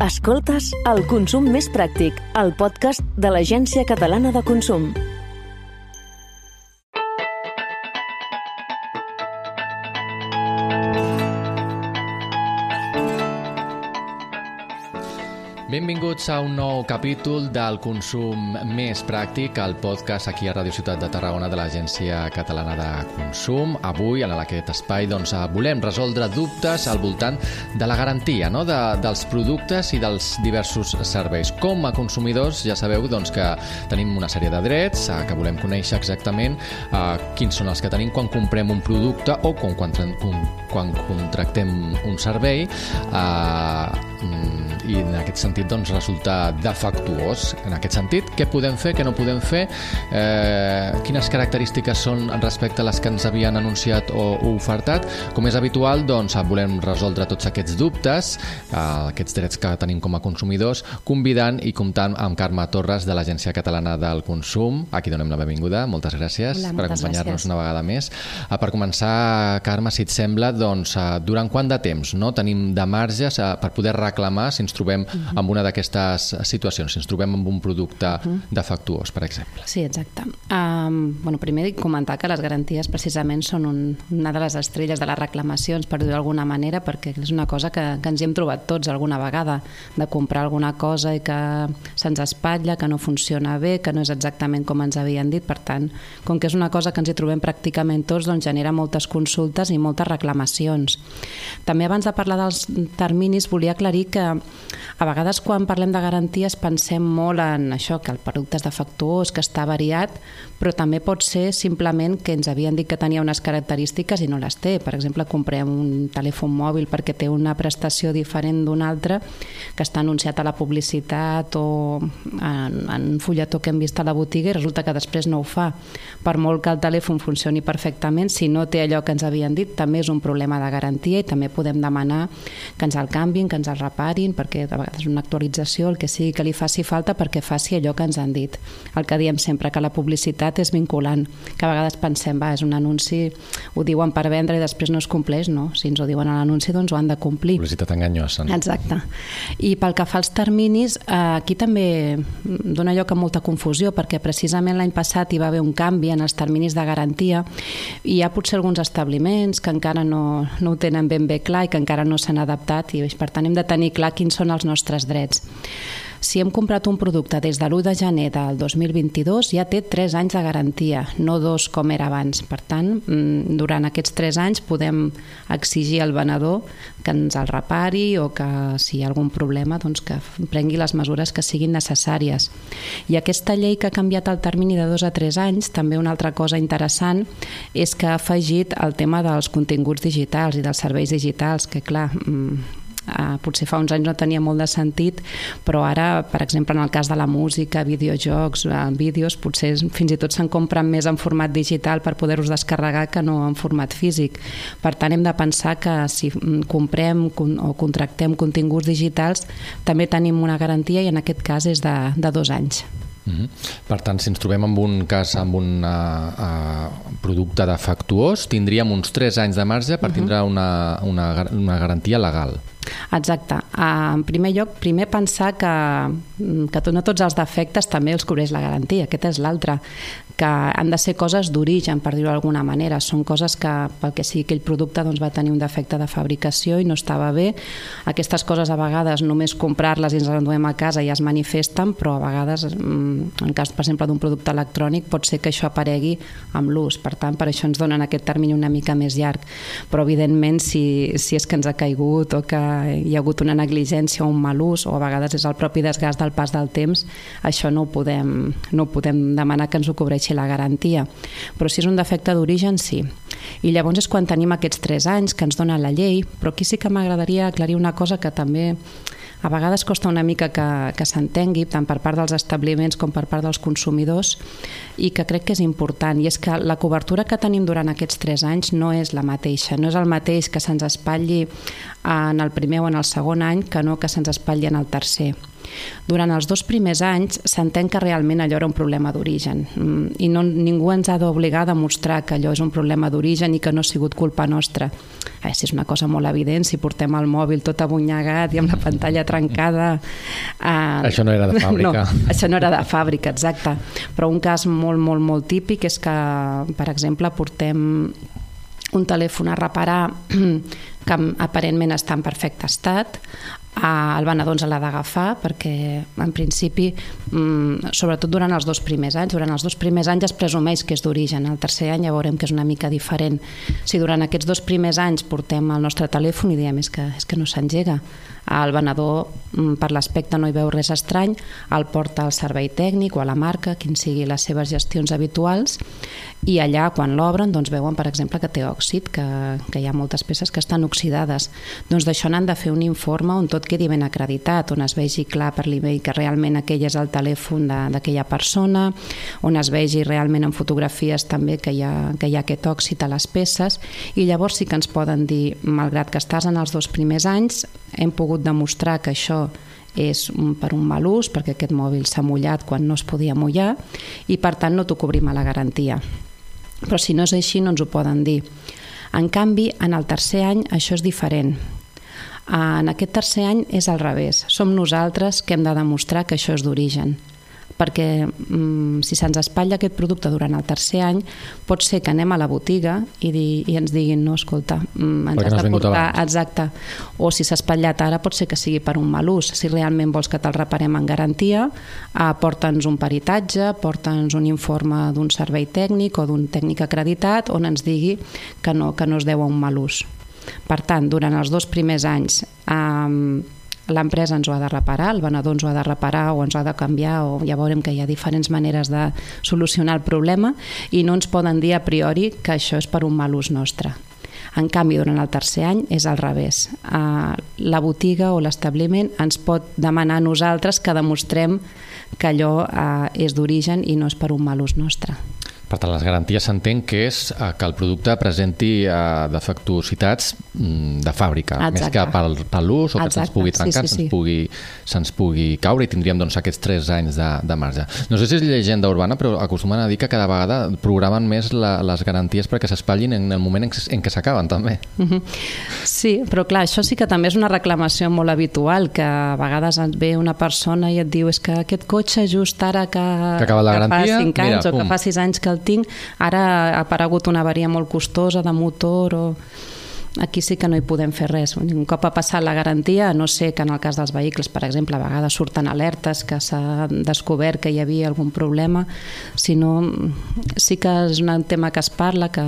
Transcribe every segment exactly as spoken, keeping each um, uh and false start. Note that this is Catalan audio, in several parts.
Escoltes El Consum Més Pràctic, el podcast de l'Agència Catalana de Consum. Benvinguts a un nou capítol del Consum Més Pràctic, el podcast aquí a Ràdio Ciutat de Tarragona de l'Agència Catalana de Consum. Avui, en aquest espai, doncs, volem resoldre dubtes al voltant de la garantia, no? de, dels productes i dels diversos serveis. Com a consumidors ja sabeu doncs, que tenim una sèrie de drets, eh, que volem conèixer exactament eh, quins són els que tenim quan comprem un producte o quan, quan, quan contractem un servei. Eh, i en aquest sentit doncs, resulta defectuós. En aquest sentit, què podem fer, què no podem fer, eh, quines característiques són respecte a les que ens havien anunciat o, o ofertat. Com és habitual, doncs, volem resoldre tots aquests dubtes, eh, aquests drets que tenim com a consumidors, convidant i comptant amb Carme Torres de l'Agència Catalana del Consum. Aquí donem la benvinguda. Moltes gràcies Hola, per moltes acompanyar-nos gràcies. una vegada més. Eh, per començar, Carme, si et sembla, doncs, eh, durant quant de temps no, tenim de marges eh, per poder reclamar si ens trobem uh-huh. amb una d'aquestes situacions, si ens trobem amb un producte uh-huh. defectuós, per exemple. Sí, exacte. Um, bueno, primer dic comentar que les garanties precisament són un, una de les estrelles de les reclamacions, per dir-ho d'alguna manera, perquè és una cosa que, que ens hi hem trobat tots alguna vegada, de comprar alguna cosa i que se'ns espatlla, que no funciona bé, que no és exactament com ens havien dit. Per tant, com que és una cosa que ens hi trobem pràcticament tots, doncs genera moltes consultes i moltes reclamacions. També abans de parlar dels terminis volia aclarir que a vegades quan parlem de garanties pensem molt en això, que el producte és defectuós, que està variat, però també pot ser simplement que ens havien dit que tenia unes característiques i no les té. Per exemple, comprem un telèfon mòbil perquè té una prestació diferent d'un altre que està anunciat a la publicitat o en, en un fulletó que hem vist a la botiga i resulta que després no ho fa. Per molt que el telèfon funcioni perfectament, si no té allò que ens havien dit, també és un problema de garantia i també podem demanar que ens el canvin, que ens el reparin, perquè de vegades una actualització, el que sigui que li faci falta perquè faci allò que ens han dit. El que diem sempre, que la publicitat és vinculant, que a vegades pensem, va, és un anunci, ho diuen per vendre i després no es compleix, no? Si ens ho diuen a l'anunci, doncs ho han de complir. Publicitat enganyosa. No? Exacte. I pel que fa als terminis, aquí també dona lloc a molta confusió, perquè precisament l'any passat hi va haver un canvi en els terminis de garantia i hi ha potser alguns establiments que encara no, no ho tenen ben bé clar i que encara no s'han adaptat i per tant hem de tenir clar quins són els nostres drets. Si hem comprat un producte des de l'u de gener del dos mil vint-i-dos ja té tres anys de garantia, no dos com era abans. Per tant, durant aquests tres anys podem exigir al venedor que ens el repari o que si hi ha algun problema doncs que prengui les mesures que siguin necessàries. I aquesta llei que ha canviat el termini de dos a tres anys, també una altra cosa interessant és que ha afegit el tema dels continguts digitals i dels serveis digitals, que clar, Uh, potser fa uns anys no tenia molt de sentit, però ara, per exemple, en el cas de la música, videojocs, uh, vídeos, potser fins i tot se'n compren més en format digital per poder-los descarregar que no en format físic. Per tant, hem de pensar que si comprem o contractem continguts digitals també tenim una garantia i en aquest cas és de, de dos anys. Uh-huh. Per tant, si ens trobem amb un cas amb un uh, uh, producte defectuós, tindríem uns tres anys de marge per uh-huh. tindre una, una, una garantia legal. Exacte. En primer lloc, primer pensar que, que no tots els defectes també els cobreix la garantia. Aquest és l'altre, que han de ser coses d'origen, per dir-ho d'alguna manera. Són coses que, pel que sigui aquell producte, doncs va tenir un defecte de fabricació i no estava bé. Aquestes coses a vegades només comprar-les i ens les enduem a casa ja es manifesten, però a vegades, en cas, per exemple, d'un producte electrònic, pot ser que això aparegui amb l'ús. Per tant, per això ens donen aquest termini una mica més llarg. Però, evidentment, si, si és que ens ha caigut o que hi ha hagut una negligència o un mal ús o a vegades és el propi desgast del pas del temps, això no ho podem, no ho podem demanar que ens ho cobreixi la garantia. Però si és un defecte d'origen, sí. I llavors és quan tenim aquests tres anys que ens dona la llei, però aquí sí que m'agradaria aclarir una cosa que també a vegades costa una mica que, que s'entengui tant per part dels establiments com per part dels consumidors i que crec que és important, i és que la cobertura que tenim durant aquests tres anys no és la mateixa, no és el mateix que se'ns espatlli en el primer o en el segon any que no que se'ns espatlli en el tercer. Durant els dos primers anys s'entén que realment allò era un problema d'origen i no, ningú ens ha d'obligar a demostrar que allò és un problema d'origen i que no ha sigut culpa nostra. Eh, si és una cosa molt evident, si portem el mòbil tot abunyagat i amb la pantalla trencada... Eh, això no era de fàbrica. No, això no era de fàbrica, exacte. Però un cas molt, molt, molt típic és que, per exemple, portem un telèfon a reparar que aparentment està en perfecte estat, el venedor ens l'ha d'agafar perquè en principi, sobretot durant els dos primers anys, durant els dos primers anys es presumeix que és d'origen, el tercer any ja veurem que és una mica diferent. Si durant aquests dos primers anys portem el nostre telèfon i diem és que, és que no s'engega, el venedor per l'aspecte no hi veu res estrany, el porta al servei tècnic o a la marca, quin sigui les seves gestions habituals, i allà quan l'obren doncs veuen per exemple que té òxid, que, que hi ha moltes peces que estan oxidades. Doncs d'això n'han de fer un informe on tot quedi ben acreditat, on es vegi clar per l'email que realment aquell és el telèfon d'aquella persona, on es vegi realment en fotografies també que hi ha, que hi ha aquest òxid a les peces, i llavors sí que ens poden dir, malgrat que estàs en els dos primers anys, hem pogut demostrar que això és per un mal ús, perquè aquest mòbil s'ha mullat quan no es podia mullar i per tant no t'ho cobrim a la garantia. Però si no és així no ens ho poden dir. En canvi, en el tercer any això és diferent. En aquest tercer any és al revés. Som nosaltres que hem de demostrar que això és d'origen. Perquè mm, si se'ns espatlla aquest producte durant el tercer any, pot ser que anem a la botiga i, di, i ens diguin, no, escolta, mm, ens has de portar... Exacte. O si s'ha espatllat ara, pot ser que sigui per un mal ús. Si realment vols que te'l reparem en garantia, eh, porta'ns un peritatge, porta'ns un informe d'un servei tècnic o d'un tècnic acreditat on ens digui que no, que no es deu a un mal ús. Per tant, durant els dos primers anys... Eh, l'empresa ens ho ha de reparar, el venedor ens ho ha de reparar o ens ho ha de canviar, o ja veurem que hi ha diferents maneres de solucionar el problema i no ens poden dir a priori que això és per un mal ús nostre. En canvi, durant el tercer any és al revés. La botiga o l'establiment ens pot demanar a nosaltres que demostrem que allò és d'origen i no és per un mal ús nostre. Per tant, les garanties s'entén que és que el producte presenti defectuositats de fàbrica, exacte, més que per, per l'ús o que se'ns pugui trencar, sí, sí, sí. se'ns pugui, se'ns pugui caure i tindríem doncs, aquests tres anys de, de marge. No sé si és llegenda urbana, però acostumen a dir que cada vegada programen més la, les garanties perquè s'espatllin en el moment en, en què s'acaben, també. Uh-huh. Sí, però clar, això sí que també és una reclamació molt habitual, que a vegades et ve una persona i et diu és que aquest cotxe just ara que, que, acaba la que garantia, fa cinc anys mira, o que fa sis anys que el tinc, ara ha aparegut una avaria molt costosa de motor o... Aquí sí que no hi podem fer res. Un cop ha passat la garantia, no sé que en el cas dels vehicles, per exemple, a vegades surten alertes que s'ha descobert que hi havia algun problema, sinó sí que és un tema que es parla, que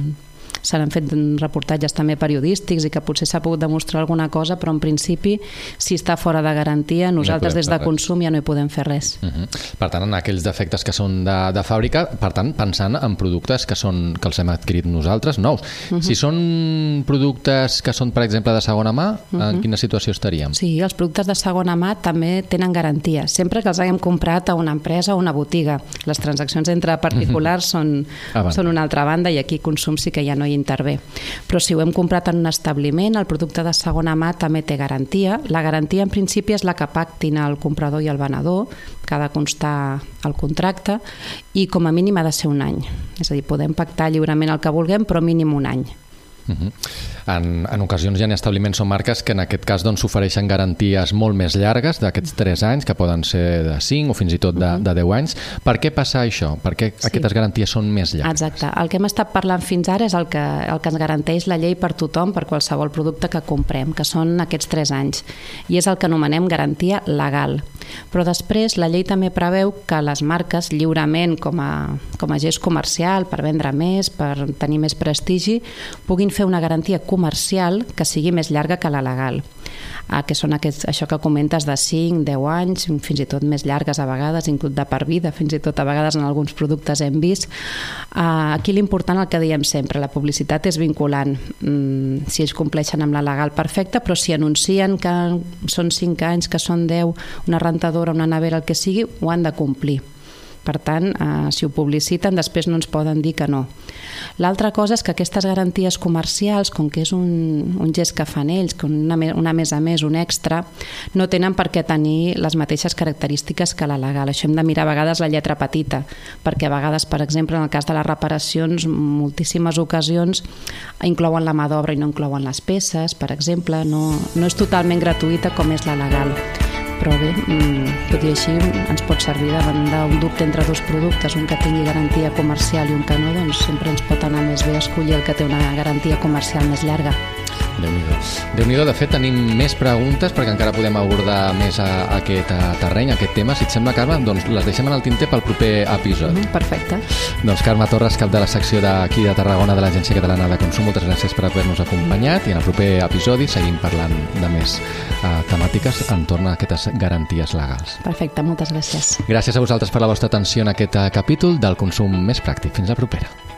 se n'han fet reportatges també periodístics i que potser s'ha pogut demostrar alguna cosa, però en principi, si està fora de garantia, nosaltres no des de consum ja no hi podem fer res. Uh-huh. Per tant, en aquells defectes que són de, de fàbrica, per tant, pensant en productes que, són, que els hem adquirit nosaltres, nous. Uh-huh. Si són productes que són, per exemple, de segona mà, uh-huh. en quina situació estaríem? Sí, els productes de segona mà també tenen garantia, sempre que els haguem comprat a una empresa o una botiga. Les transaccions entre particulars uh-huh. són, són una altra banda i aquí consum sí que ja no hi intervé. Però si ho hem comprat en un establiment, el producte de segona mà també té garantia. La garantia en principi és la que pactin el comprador i el venedor, que ha de constar el contracte, i com a mínim ha de ser un any. És a dir, podem pactar lliurement el que vulguem, però mínim un any. Uh-huh. En, en ocasions hi ha establiments o marques que en aquest cas doncs, ofereixen garanties molt més llargues d'aquests tres anys, que poden ser de cinc o fins i tot de, uh-huh. de deu anys. Per què passa això? Per què sí. aquestes garanties són més llargues? Exacte. El que hem estat parlant fins ara és el que, el que ens garanteix la llei per tothom, per qualsevol producte que comprem, que són aquests tres anys. I és el que anomenem garantia legal. Però després la llei també preveu que les marques lliurement com a, com a gest comercial, per vendre més, per tenir més prestigi, puguin fer una garantia comercial que sigui més llarga que la legal, ah, que són aquests, això que comentes de cinc, deu anys, fins i tot més llargues a vegades, inclús de per vida, fins i tot a vegades en alguns productes hem vist. Ah, aquí l'important, el que diem sempre, la publicitat és vinculant. Mm, si ells compleixen amb la legal, perfecte, però si anuncien que són cinc anys, que són deu, una rentadora, una nevera, el que sigui, ho han de complir. Per tant, eh, si ho publiciten, després no ens poden dir que no. L'altra cosa és que aquestes garanties comercials, com que és un, un gest que fan ells, que una, una més a més, un extra, no tenen per què tenir les mateixes característiques que la legal. Això hem de mirar a vegades la lletra petita, perquè a vegades, per exemple, en el cas de les reparacions, moltíssimes ocasions inclouen la mà d'obra i no inclouen les peces, per exemple, no, no és totalment gratuïta com és la legal. Però bé, tot i així ens pot servir davant d'un dubte entre dos productes, un que tingui garantia comercial i un que no, doncs sempre ens pot anar més bé escollir el que té una garantia comercial més llarga. Déu-n'hi-do. Déu-n'hi-do, de fet tenim més preguntes perquè encara podem abordar més a, a aquest a terreny, a aquest tema. Si et sembla, Carme, doncs les deixem en el tinter pel proper episodi. Mm, perfecte. Doncs Carme Torres, cap de la secció d'aquí de Tarragona de l'Agència Catalana de Consum, moltes gràcies per haver-nos acompanyat i en el proper episodi seguim parlant de més uh, temàtiques entorn a aquestes garanties legals. Perfecte, moltes gràcies. Gràcies a vosaltres per la vostra atenció en aquest uh, capítol del Consum Més Pràctic. Fins la propera.